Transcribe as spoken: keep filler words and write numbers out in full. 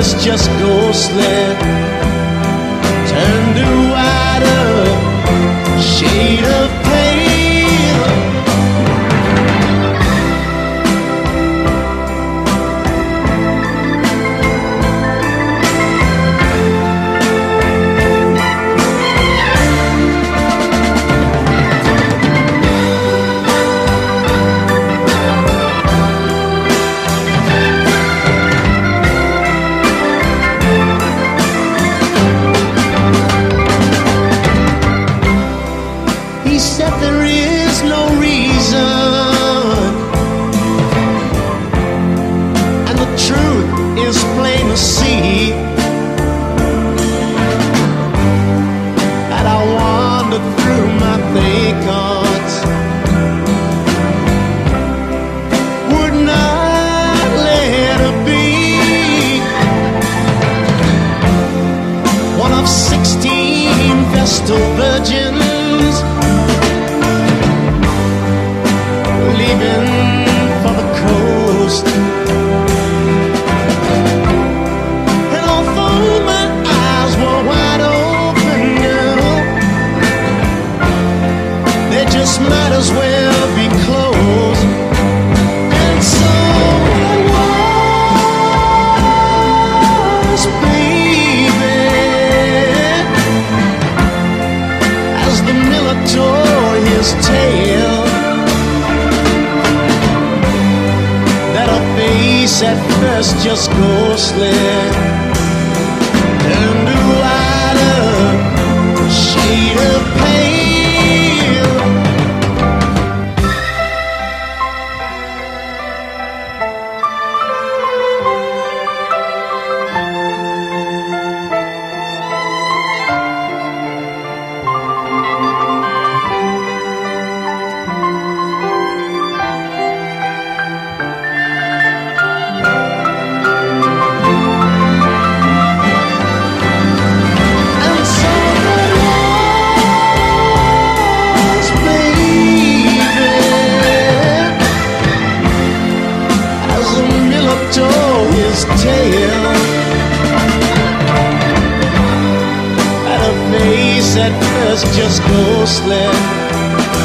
first just ghostly, turned to whiter shade of pale. He said there is no reason, and the truth is plain to see, that I wandered through my thoughts, would not let her be one of sixteen Vestal virgins, leaving for the coast. And although my eyes were wide open, girl, they just might as well be closed. And so it was, baby, as the miller tore his tale, at first just ghostly, turned to whiter shade of pale. His tail at a face at first just ghostly,